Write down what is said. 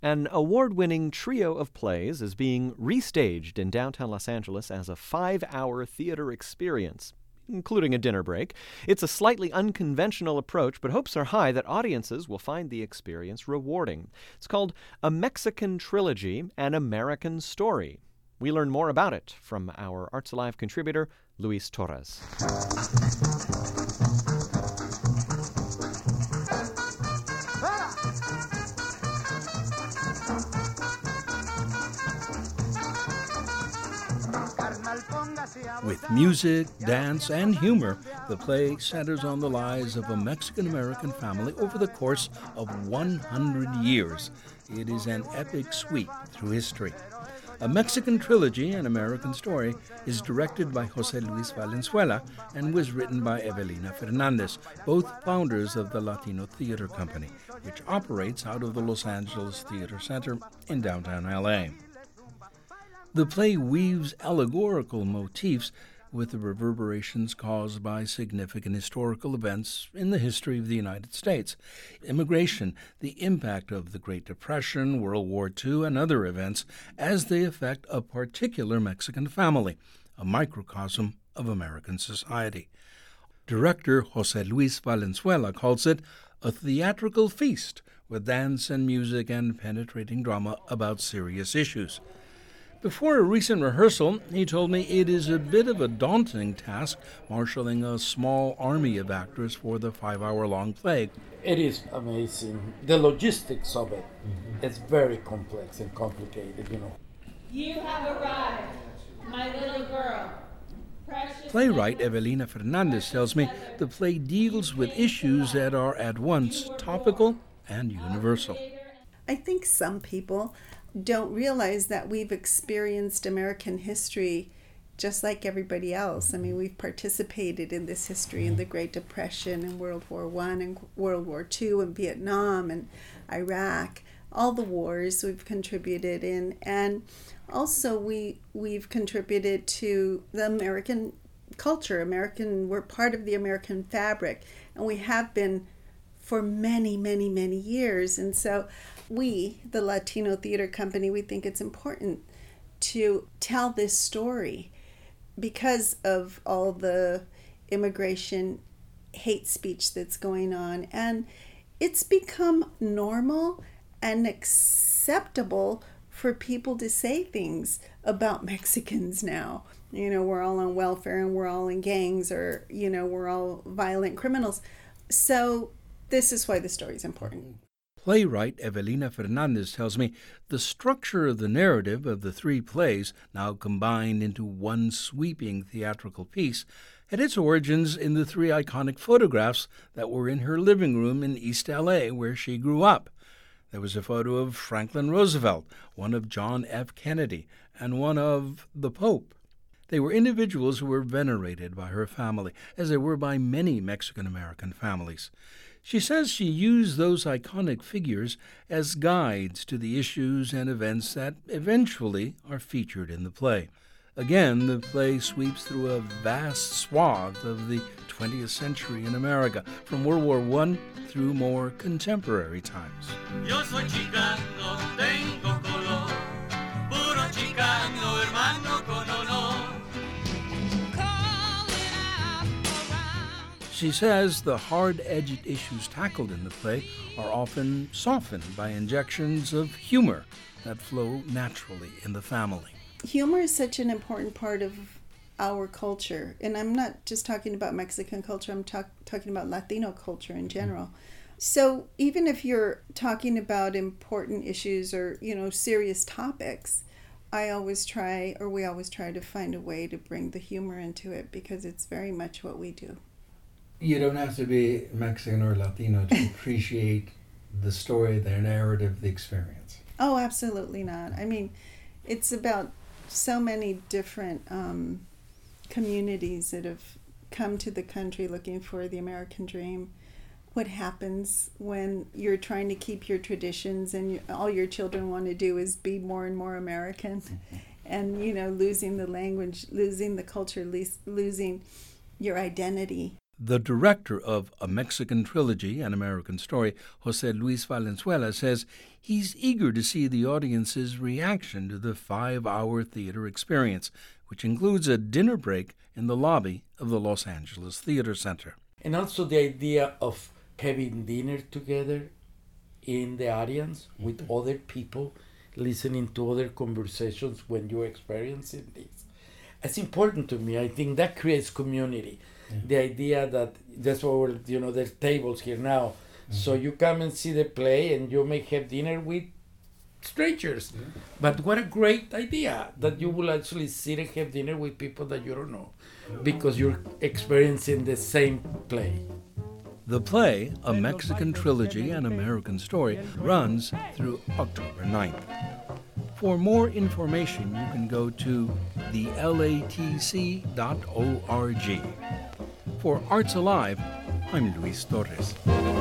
An award-winning trio of plays is being restaged in downtown Los Angeles as a 5-hour theater experience, including a dinner break. It's a slightly unconventional approach, but hopes are high that audiences will find the experience rewarding. It's called A Mexican Trilogy, An American Story. We learn more about it from our Arts Alive contributor, Luis Torres. With music, dance, and humor, the play centers on the lives of a Mexican-American family over the course of 100 years. It is an epic sweep through history. A Mexican Trilogy, An American Story, is directed by José Luis Valenzuela and was written by Evelina Fernandez, both founders of the Latino Theater Company, which operates out of the Los Angeles Theater Center in downtown L.A. The play weaves allegorical motifs with the reverberations caused by significant historical events in the history of the United States: immigration, the impact of the Great Depression, World War II, and other events as they affect a particular Mexican family, a microcosm of American society. Director José Luis Valenzuela calls it a theatrical feast with dance and music and penetrating drama about serious issues. Before a recent rehearsal, he told me it is a bit of a daunting task marshaling a small army of actors for the 5-hour-long play. It is amazing. The logistics of it, it's very complex and complicated, You have arrived, my little girl. Playwright Evelina Fernandez tells me the play deals with issues that are at once topical and universal. I think some people don't realize that we've experienced American history just like everybody else. I mean, we've participated in this history in the Great Depression and World War I and World War II and Vietnam and Iraq. All the wars we've contributed in. And also we've contributed to the American culture. We're part of the American fabric, and we have been for many, many, many years. And so we, the Latino Theater Company, we think it's important to tell this story because of all the immigration hate speech that's going on. And it's become normal and acceptable for people to say things about Mexicans now. We're all on welfare and we're all in gangs, or, we're all violent criminals. So this is why the story is important. Playwright Evelina Fernandez tells me the structure of the narrative of the 3 plays, now combined into one sweeping theatrical piece, had its origins in the 3 iconic photographs that were in her living room in East L.A., where she grew up. There was a photo of Franklin Roosevelt, one of John F. Kennedy, and one of the Pope. They were individuals who were venerated by her family, as they were by many Mexican-American families. She says she used those iconic figures as guides to the issues and events that eventually are featured in the play. Again, the play sweeps through a vast swath of the 20th century in America, from World War I through more contemporary times. Yo soy chicano, tengo color, puro chicano, hermano con honor. She says the hard-edged issues tackled in the play are often softened by injections of humor that flow naturally in the family. Humor is such an important part of our culture. And I'm not just talking about Mexican culture, I'm talking about Latino culture in general. So even if you're talking about important issues or, serious topics, we always try to find a way to bring the humor into it, because it's very much what we do. You don't have to be Mexican or Latino to appreciate the story, their narrative, the experience. Oh, absolutely not. I mean, it's about so many different communities that have come to the country looking for the American dream. What happens when you're trying to keep your traditions and all your children want to do is be more and more American, and losing the language, losing the culture, losing your identity. The director of A Mexican Trilogy, An American Story, Jose Luis Valenzuela, says he's eager to see the audience's reaction to the 5-hour theater experience, which includes a dinner break in the lobby of the Los Angeles Theater Center. And also the idea of having dinner together in the audience with other people, listening to other conversations when you're experiencing this. It's important to me. I think that creates community. The idea that that's what we're, there's tables here now. So you come and see the play and you may have dinner with strangers. But what a great idea that you will actually sit and have dinner with people that you don't know because you're experiencing the same play. The play, A Mexican Trilogy, An American Story, runs through October 9th. For more information, you can go to thelatc.org. For Arts Alive, I'm Luis Torres.